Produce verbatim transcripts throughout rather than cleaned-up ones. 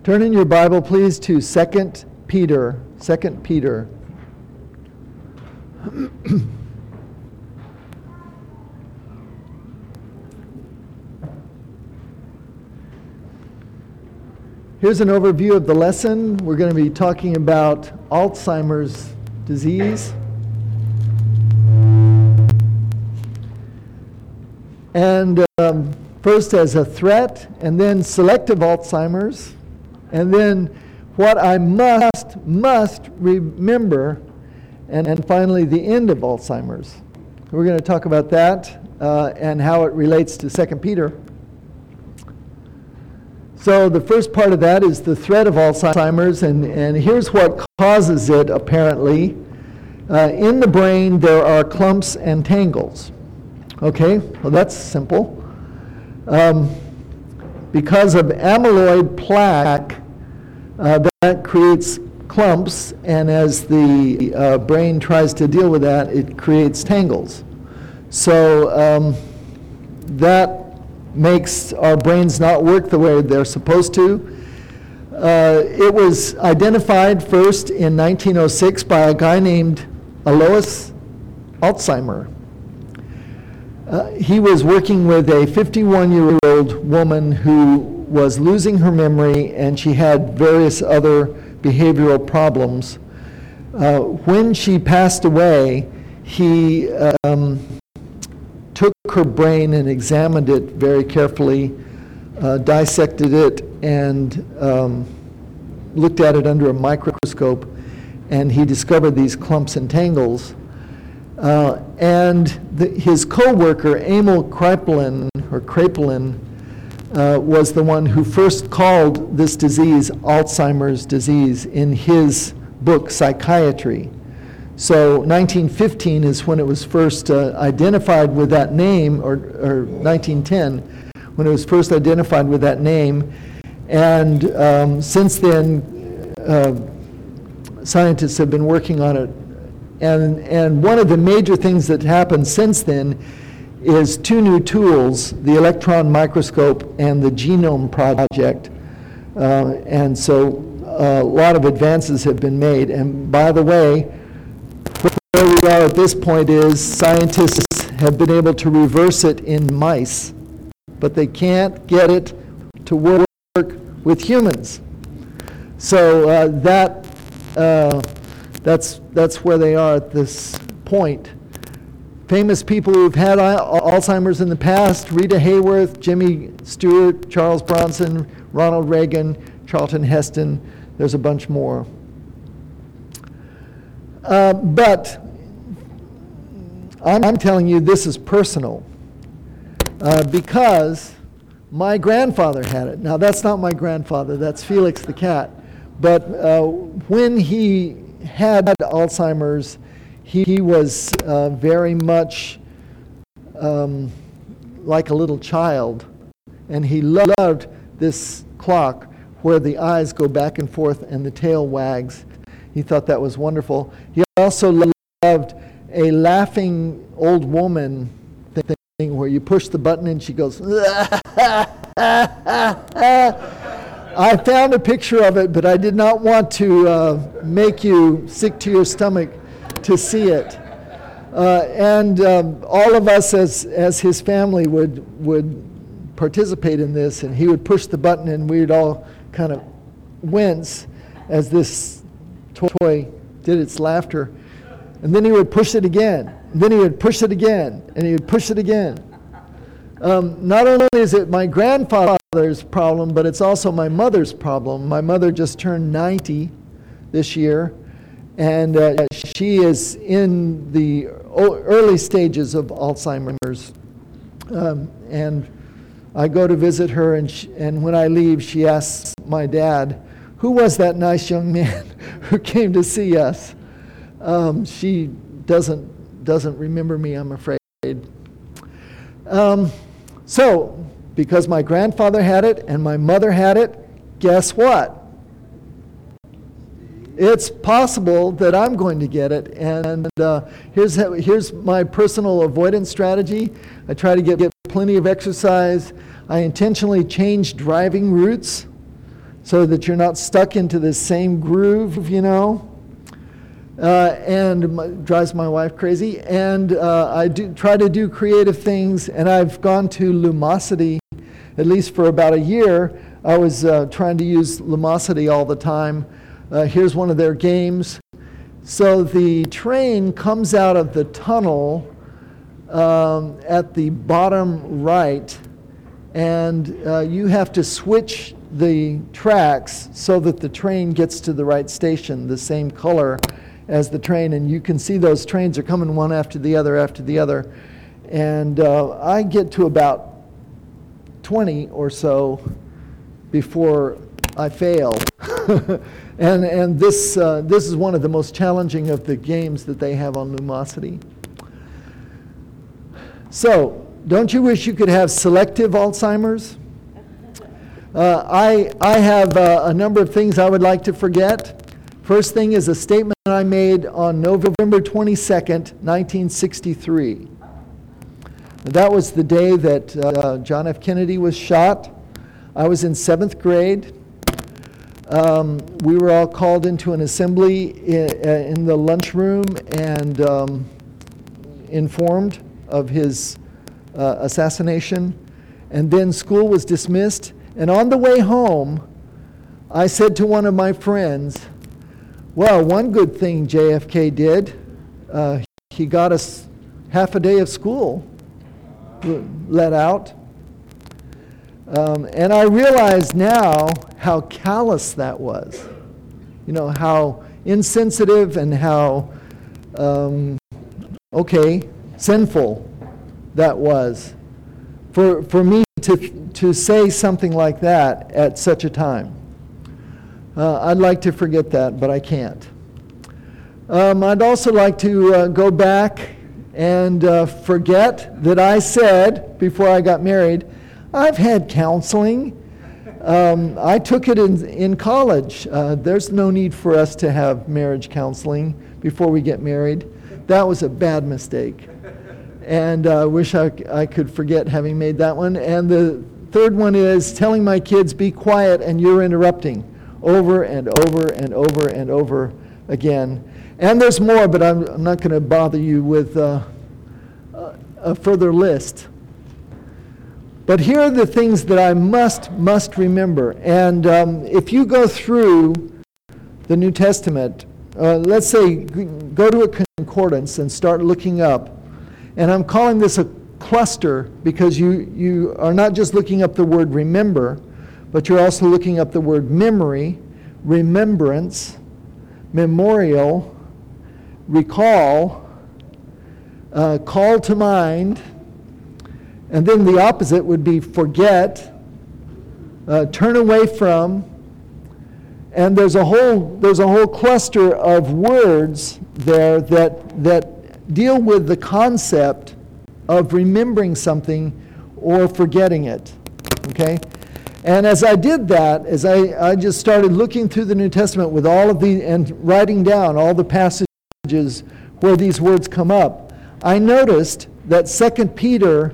Turn in your Bible, please, to Second Peter. Second Peter. Here's an overview of the lesson. We're going to be talking about Alzheimer's disease. And um, first as a threat, and then selective Alzheimer's, and then what I must, must remember, and, and finally the end of Alzheimer's. We're going to talk about that uh, and how it relates to Second Peter. So the first part of that is the threat of Alzheimer's, and, and here's what causes it, apparently. Uh, in the brain, there are clumps and tangles. Okay, well that's simple. Um, because of amyloid plaque, uh, that creates clumps, and as the uh, brain tries to deal with that, it creates tangles. So um, that makes our brains not work the way they're supposed to. Uh, it was identified first in nineteen oh six by a guy named Alois Alzheimer. Uh, he was working with a fifty-one-year-old woman who was losing her memory, and she had various other behavioral problems. Uh, when she passed away, he um, took her brain and examined it very carefully, uh, dissected it, and um, looked at it under a microscope, and he discovered these clumps and tangles. Uh, and the, his co-worker, Emil Kraepelin, or Kraepelin, uh, was the one who first called this disease Alzheimer's disease in his book, Psychiatry. So nineteen fifteen is when it was first uh, identified with that name, or, or nineteen ten, when it was first identified with that name. And um, since then, uh, scientists have been working on it. And, and one of the major things that happened since then is two new tools, the electron microscope and the Genome Project. Uh, and so uh, a lot of advances have been made. And by the way, where we are at this point is scientists have been able to reverse it in mice, but they can't get it to work with humans. So uh, that uh, that's that's where they are at this point. Famous people who've had Alzheimer's in the past: Rita Hayworth, Jimmy Stewart, Charles Bronson, Ronald Reagan, Charlton Heston. There's a bunch more. Uh, but I'm, I'm telling you this is personal uh, because my grandfather had it. Now that's not my grandfather, that's Felix the cat. But uh, when he had Alzheimer's, he, he was uh, very much um, like a little child, and he loved this clock where the eyes go back and forth and the tail wags. He thought that was wonderful. He also loved a laughing old woman thing where you push the button and she goes, I found a picture of it, but I did not want to uh, make you sick to your stomach to see it. Uh, and um, all of us as, as his family would, would participate in this, and he would push the button and we'd all kind of wince as this toy did its laughter. And then he would push it again. And then he would push it again. And he would push it again. Um, not only is it my grandfather's problem, but it's also my mother's problem. My mother just turned ninety this year. And uh, she is in the early stages of Alzheimer's. Um, and I go to visit her, and, she, and when I leave, she asks my dad, who was that nice young man who came to see us? Um, she doesn't doesn't remember me, I'm afraid. Um, so, because my grandfather had it and my mother had it, guess what? It's possible that I'm going to get it. And uh, here's how, here's my personal avoidance strategy. I try to get, get plenty of exercise. I intentionally change driving routes so that you're not stuck into the same groove, you know. Uh, and my, drives my wife crazy. And uh, I do try to do creative things, and I've gone to Lumosity at least for about a year. I was uh, trying to use Lumosity all the time. Uh, here's one of their games. So the train comes out of the tunnel um, at the bottom right, and uh, you have to switch the tracks so that the train gets to the right station, the same color as the train, and you can see those trains are coming one after the other after the other. And uh, I get to about twenty or so before I fail. and and this uh, this is one of the most challenging of the games that they have on Lumosity. So, don't you wish you could have selective Alzheimer's? Uh, I, I have uh, a number of things I would like to forget. First thing is a statement I made on November twenty-second, nineteen sixty-three. That was the day that uh, John F. Kennedy was shot. I was in seventh grade. Um, we were all called into an assembly in, in the lunchroom and um, informed of his uh, assassination. And then school was dismissed. And on the way home, I said to one of my friends, well, one good thing J F K did, uh, he got us half a day of school let out. Um, and I realize now how callous that was. You know, how insensitive and how, um, okay, sinful that was for, for me to, to say something like that at such a time. Uh, I'd like to forget that, but I can't. Um, I'd also like to uh, go back and uh, forget that I said, before I got married, I've had counseling. Um, I took it in, in college. Uh, there's no need for us to have marriage counseling before we get married. That was a bad mistake. And I uh, wish I, I could forget having made that one. And the third one is telling my kids, be quiet and you're interrupting, over and over and over and over again. And there's more, but I'm, I'm not going to bother you with uh, a further list. But here are the things that I must, must remember. And um, if you go through the New Testament, uh, let's say go to a concordance and start looking up. And I'm calling this a cluster because you, you are not just looking up the word remember, but you're also looking up the word memory, remembrance, memorial, recall, uh, call to mind, and then the opposite would be forget, uh, turn away from, and there's a whole there's a whole cluster of words there that that deal with the concept of remembering something or forgetting it. Okay? And as I did that, as I, I just started looking through the New Testament with all of the, and writing down all the passages where these words come up, I noticed that Second Peter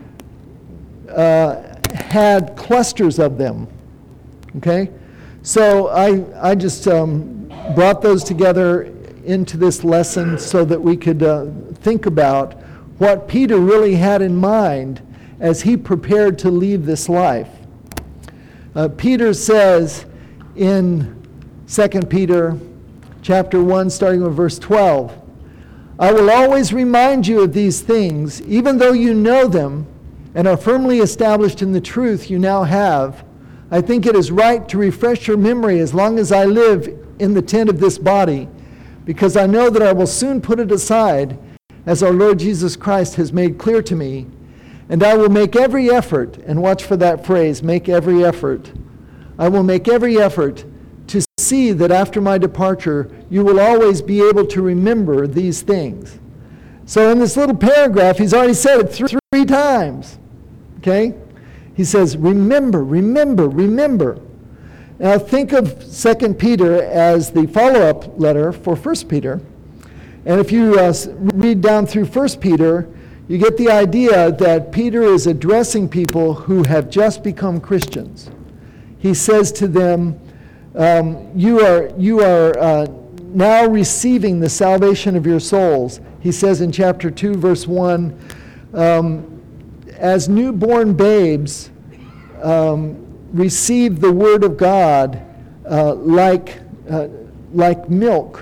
uh, had clusters of them. Okay? So I, I just um, brought those together into this lesson so that we could uh, think about what Peter really had in mind as he prepared to leave this life. Uh, Peter says in Second Peter chapter one, starting with verse twelve, I will always remind you of these things, even though you know them and are firmly established in the truth you now have. I think it is right to refresh your memory as long as I live in the tent of this body, because I know that I will soon put it aside, as our Lord Jesus Christ has made clear to me. And I will make every effort, and watch for that phrase, make every effort. I will make every effort to see that after my departure, you will always be able to remember these things. So in this little paragraph, he's already said it three, three times. Okay? He says, remember, remember, remember. Now think of Second Peter as the follow-up letter for First Peter. And if you uh, read down through First Peter, you get the idea that Peter is addressing people who have just become Christians. He says to them, Um, you are, you are uh, now receiving the salvation of your souls. He says in chapter two, verse one, um, as newborn babes, um, receive the word of God uh, like, uh, like milk.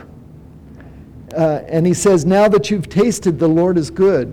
Uh, and he says, now that you've tasted, the Lord is good.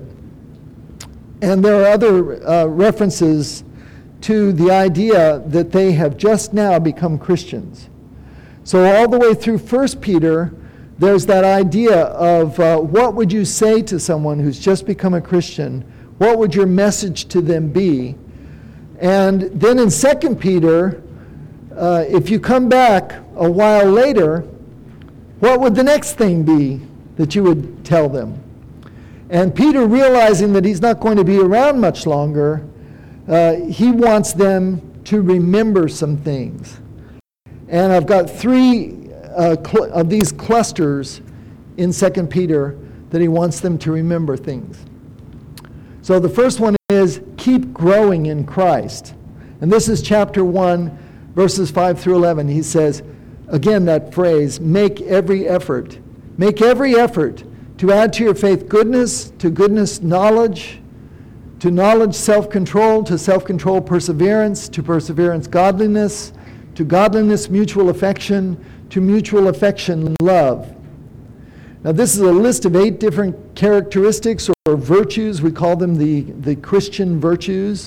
And there are other uh, references to the idea that they have just now become Christians. So all the way through First Peter, there's that idea of uh, what would you say to someone who's just become a Christian? What would your message to them be? And then in Second Peter, uh, if you come back a while later, what would the next thing be that you would tell them? And Peter, realizing that he's not going to be around much longer, uh, he wants them to remember some things. And I've got three uh, cl- of these clusters in Second Peter that he wants them to remember things. So the first one is keep growing in Christ. And this is chapter one, verses five through eleven. He says, again, that phrase, make every effort. Make every effort to add to your faith goodness, to goodness knowledge, to knowledge self-control, to self-control perseverance, to perseverance godliness, to godliness mutual affection, to mutual affection love. Now this is a list of eight different characteristics or virtues. We call them the, the Christian virtues.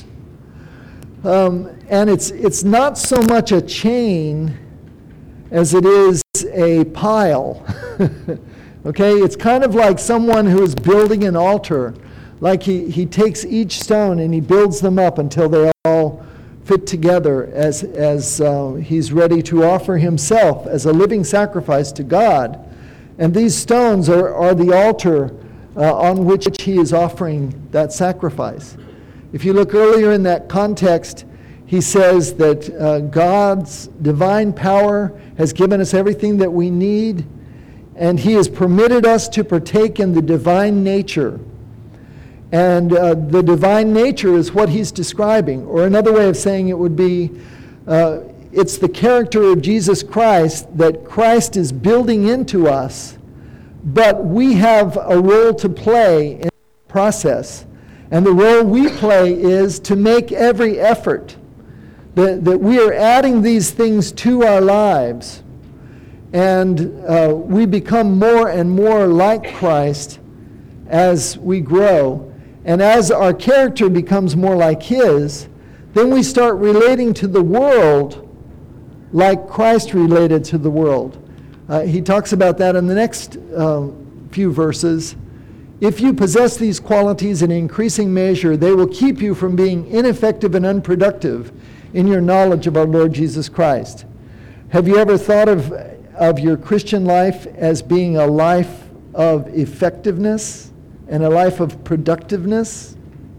Um, and it's, it's not so much a chain as it is a pile. Okay, it's kind of like someone who is building an altar. Like he, he takes each stone and he builds them up until they all fit together as, as uh, he's ready to offer himself as a living sacrifice to God. And these stones are, are the altar uh, on which he is offering that sacrifice. If you look earlier in that context, he says that uh, God's divine power has given us everything that we need, and he has permitted us to partake in the divine nature. And uh, the divine nature is what he's describing. Or another way of saying it would be, uh, it's the character of Jesus Christ that Christ is building into us, but we have a role to play in the process. And the role we play is to make every effort that, that we are adding these things to our lives. And uh, we become more and more like Christ as we grow. And as our character becomes more like his, then we start relating to the world like Christ related to the world. Uh, he talks about that in the next uh, few verses. If you possess these qualities in increasing measure, they will keep you from being ineffective and unproductive in your knowledge of our Lord Jesus Christ. Have you ever thought of of your Christian life as being a life of effectiveness and a life of productiveness?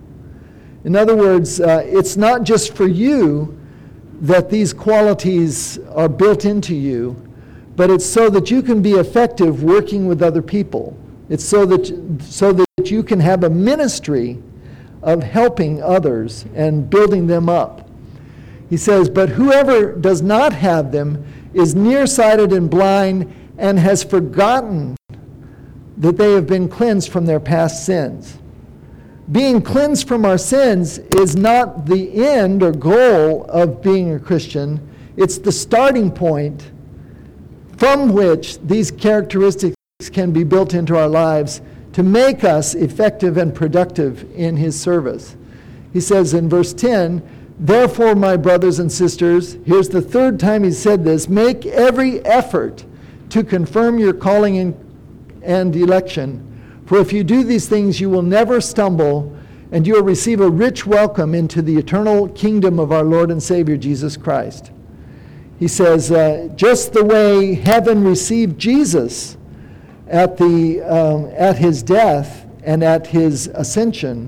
In other words, uh, it's not just for you that these qualities are built into you, but it's so that you can be effective working with other people. It's so that, so that you can have a ministry of helping others and building them up. He says, but whoever does not have them is nearsighted and blind and has forgotten that they have been cleansed from their past sins. Being cleansed from our sins is not the end or goal of being a Christian. It's the starting point from which these characteristics can be built into our lives to make us effective and productive in his service. He says in verse ten, therefore, my brothers and sisters, here's the third time he said this, make every effort to confirm your calling and, and election. For if you do these things, you will never stumble, and you will receive a rich welcome into the eternal kingdom of our Lord and Savior, Jesus Christ. He says, uh, just the way heaven received Jesus at, the, um, at his death and at his ascension,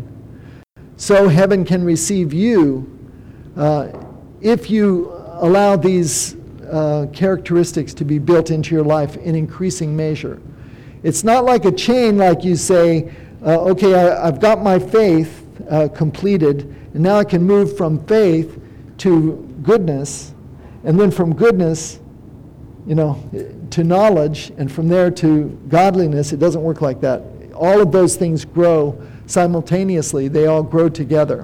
so heaven can receive you Uh, if you allow these uh, characteristics to be built into your life in increasing measure. It's not like a chain like you say, uh, okay, I, I've got my faith uh, completed, and now I can move from faith to goodness, and then from goodness you know, to knowledge, and from there to godliness. It doesn't work like that. All of those things grow simultaneously. They all grow together.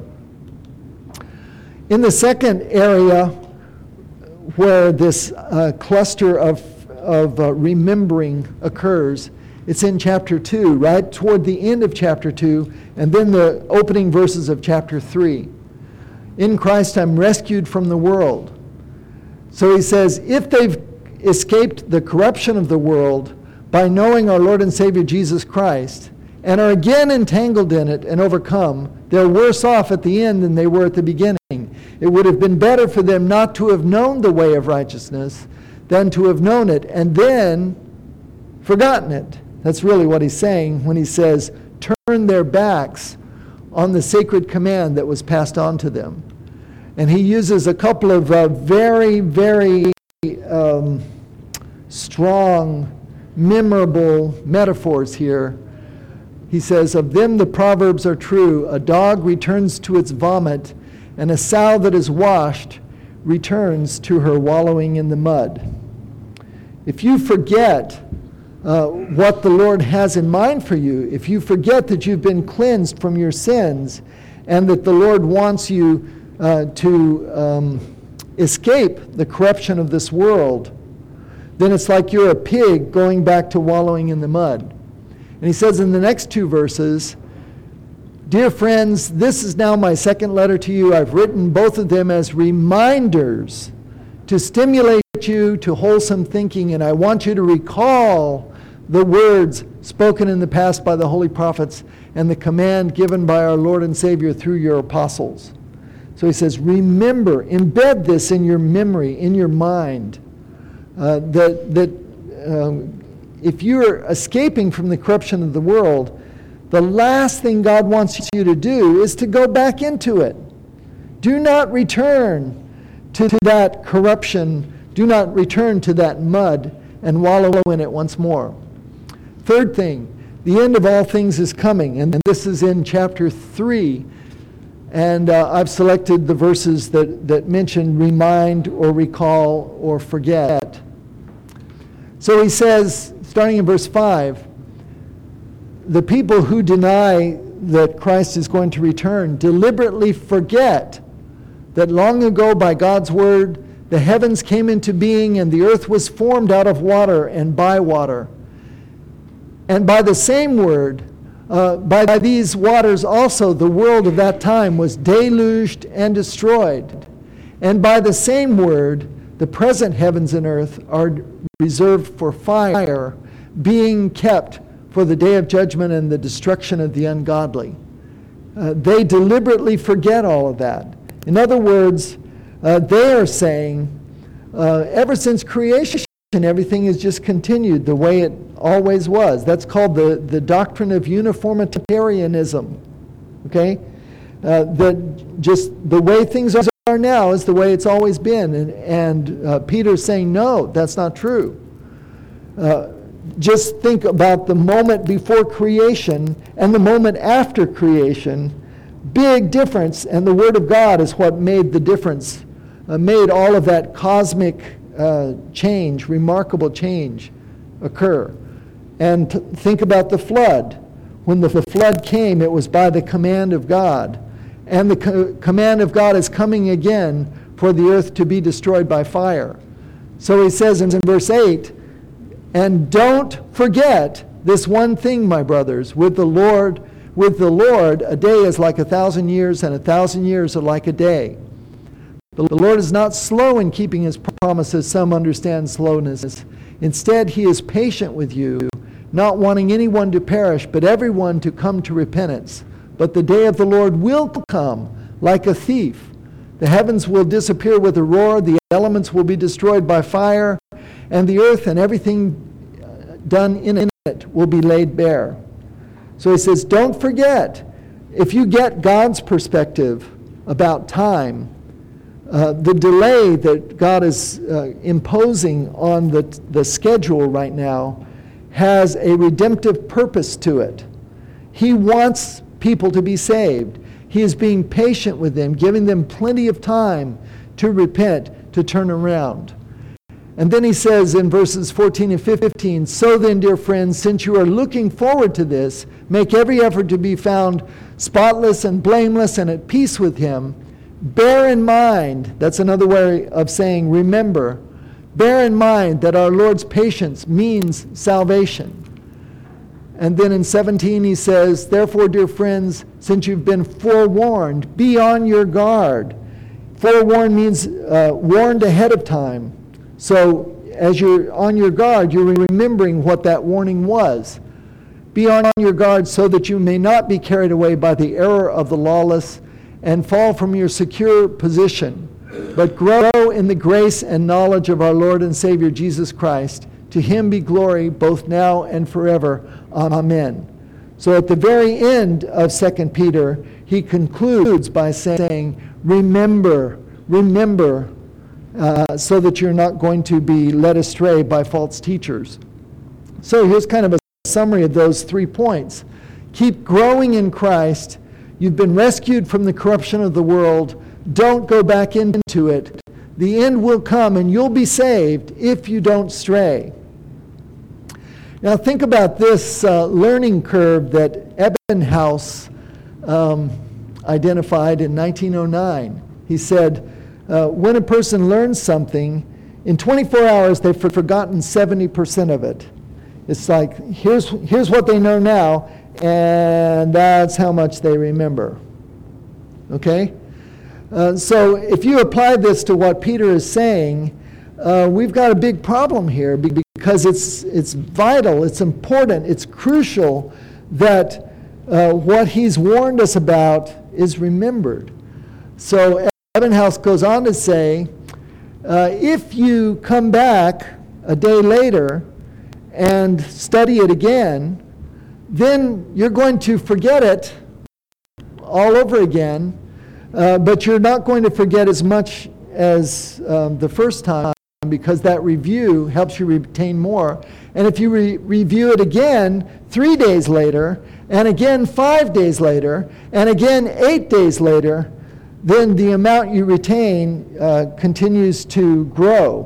In the second area where this uh, cluster of, of uh, remembering occurs, it's in chapter two, right toward the end of chapter two, and then the opening verses of chapter three. In Christ I'm rescued from the world. So he says, if they've escaped the corruption of the world by knowing our Lord and Savior Jesus Christ, and are again entangled in it and overcome, they're worse off at the end than they were at the beginning. It would have been better for them not to have known the way of righteousness than to have known it and then forgotten it. That's really what he's saying when he says, turn their backs on the sacred command that was passed on to them. And he uses a couple of uh, very, very um, strong, memorable metaphors here. He says, of them the proverbs are true. A dog returns to its vomit, and a sow that is washed returns to her wallowing in the mud. If you forget uh, what the Lord has in mind for you, if you forget that you've been cleansed from your sins, and that the Lord wants you uh, to um, escape the corruption of this world, then it's like you're a pig going back to wallowing in the mud. And he says in the next two verses, dear friends, this is now my second letter to you. I've written both of them as reminders to stimulate you to wholesome thinking, and I want you to recall the words spoken in the past by the holy prophets and the command given by our Lord and Savior through your apostles. So he says, remember, embed this in your memory, in your mind, uh, that, that um, if you're escaping from the corruption of the world, the last thing God wants you to do is to go back into it. Do not return to, to that corruption. Do not return to that mud and wallow in it once more. Third thing, the end of all things is coming, and this is in chapter three. And uh, I've selected the verses that, that mention remind or recall or forget. So he says, starting in verse five, the people who deny that Christ is going to return deliberately forget that long ago by God's word the heavens came into being and the earth was formed out of water and by water. And by the same word, uh, by these waters also the world of that time was deluged and destroyed. And by the same word, the present heavens and earth are reserved for fire, being kept for the day of judgment and the destruction of the ungodly. Uh, they deliberately forget all of that. In other words, uh, they are saying, uh, ever since creation, everything has just continued the way it always was. That's called the, the doctrine of uniformitarianism. Okay? Uh, that just the way things are now is the way it's always been. And, and uh, Peter's saying, no, that's not true. Uh, just think about the moment before creation and the moment after creation. Big difference, and the Word of God is what made the difference, uh, made all of that cosmic uh, change, remarkable change occur. And t- think about the flood. When the, the flood came, it was by the command of God. And the co- command of God is coming again for the earth to be destroyed by fire. So he says in, in verse eight, and don't forget this one thing, my brothers, with the Lord, with the Lord, a day is like a thousand years, and a thousand years are like a day. The Lord is not slow in keeping his promises, some understand slowness. Instead, he is patient with you, not wanting anyone to perish, but everyone to come to repentance. But the day of the Lord will come like a thief. The heavens will disappear with a roar, the elements will be destroyed by fire, and the earth and everything done in it will be laid bare. So he says, don't forget, if you get God's perspective about time, uh, the delay that God is uh, imposing on the, the schedule right now has a redemptive purpose to it. He wants people to be saved. He is being patient with them, giving them plenty of time to repent, to turn around. And then he says in verses fourteen and fifteen, so then, dear friends, since you are looking forward to this, make every effort to be found spotless and blameless and at peace with him. Bear in mind, that's another way of saying remember, bear in mind that our Lord's patience means salvation. And then in seventeen he says, therefore, dear friends, since you've been forewarned, be on your guard. Forewarned means uh, warned ahead of time. So as you're on your guard, you're remembering what that warning was. Be on your guard so that you may not be carried away by the error of the lawless and fall from your secure position, but grow in the grace and knowledge of our Lord and Savior Jesus Christ. To him be glory both now and forever. Amen. So at the very end of Second Peter, he concludes by saying, remember, remember, uh, so that you're not going to be led astray by false teachers. So here's kind of a summary of those three points. Keep growing in Christ. You've been rescued from the corruption of the world. Don't go back into it. The end will come and you'll be saved if you don't stray. Now think about this uh, learning curve that Ebbinghaus um, identified in nineteen oh nine. He said, uh, when a person learns something, in twenty-four hours they've forgotten seventy percent of it. It's like, here's, here's what they know now, and that's how much they remember. Okay? Uh, so if you apply this to what Peter is saying, uh, we've got a big problem here because it's, it's vital, it's important, it's crucial that uh, what he's warned us about is remembered. So Ebbinghaus goes on to say, uh, if you come back a day later and study it again, then you're going to forget it all over again, uh, but you're not going to forget as much as um, the first time because that review helps you retain more. And if you re- review it again three days later, and again five days later, and again eight days later, then the amount you retain uh, continues to grow.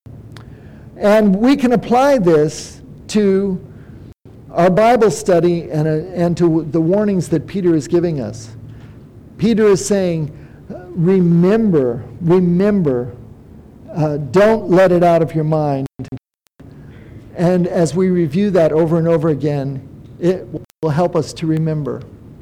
And we can apply this to our Bible study and, uh, and to the warnings that Peter is giving us. Peter is saying, remember, remember, uh, don't let it out of your mind. And as we review that over and over again, it will help us to remember.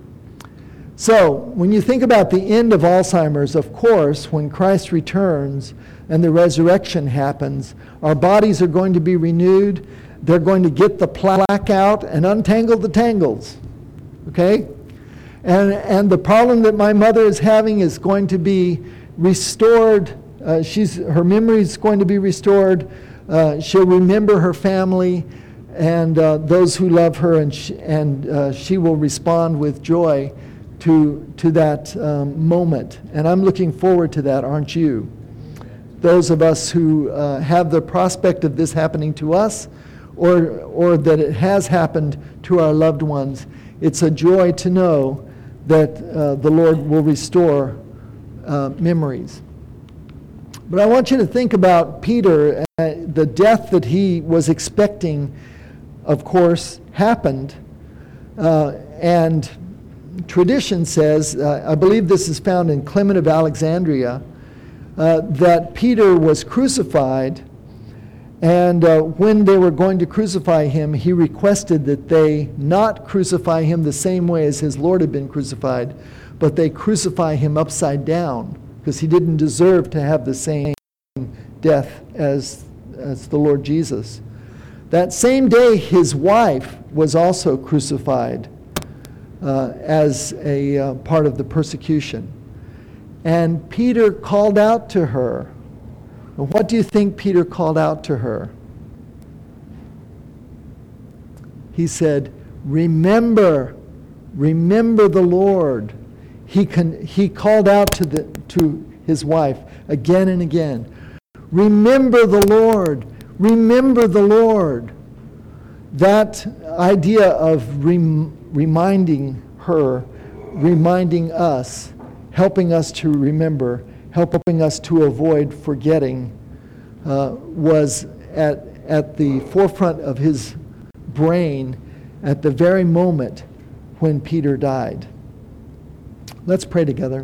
So, when you think about the end of Alzheimer's, of course, when Christ returns and the resurrection happens, our bodies are going to be renewed. They're going to get the plaque out and untangle the tangles. Okay? And, and the problem that my mother is having is going to be restored. Uh, she's, her memory is going to be restored. Uh, she'll remember her family and uh, those who love her, and, sh- and uh, she will respond with joy to, to that um, moment. And I'm looking forward to that, aren't you? Those of us who uh, have the prospect of this happening to us, or, or that it has happened to our loved ones, it's a joy to know that uh, the Lord will restore uh, memories. But I want you to think about Peter. Uh, the death that he was expecting, of course, happened. Uh, and tradition says, uh, I believe this is found in Clement of Alexandria, uh, that Peter was crucified. And uh, when they were going to crucify him, he requested that they not crucify him the same way as his Lord had been crucified, but they crucify him upside down, because he didn't deserve to have the same death as, as the Lord Jesus. That same day, his wife was also crucified uh, as a uh, part of the persecution. And Peter called out to her. What do you think Peter called out to her? He said, remember, remember the Lord. He, con- he called out to, the, to his wife again and again. Remember the Lord. Remember the Lord. That idea of rem- reminding her, reminding us, helping us to remember, helping us to avoid forgetting, uh, was at, at the forefront of his brain at the very moment when Peter died. Let's pray together.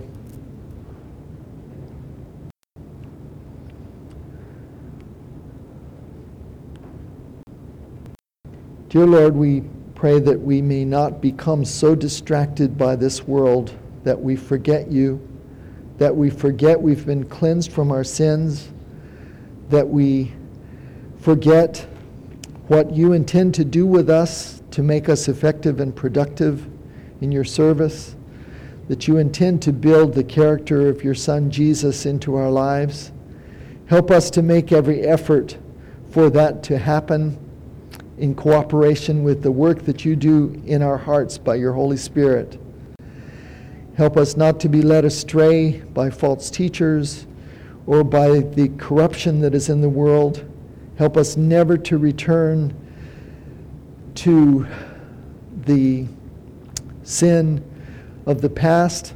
Dear Lord, we pray that we may not become so distracted by this world that we forget you, that we forget we've been cleansed from our sins, that we forget what you intend to do with us to make us effective and productive in your service, that you intend to build the character of your Son Jesus into our lives. Help us to make every effort for that to happen in cooperation with the work that you do in our hearts by your Holy Spirit. Help us not to be led astray by false teachers or by the corruption that is in the world. Help us never to return to the sin of the past,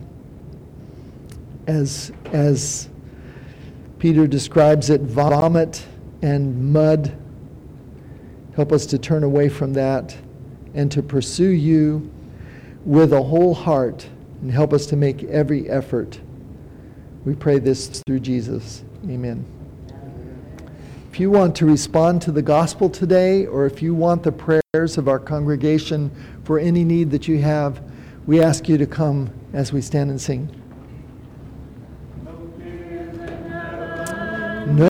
as, as Peter describes it, vomit and mud. Help us to turn away from that and to pursue you with a whole heart, and help us to make every effort. We pray this through Jesus. Amen. If you want to respond to the gospel today, or if you want the prayers of our congregation for any need that you have, we ask you to come as we stand and sing.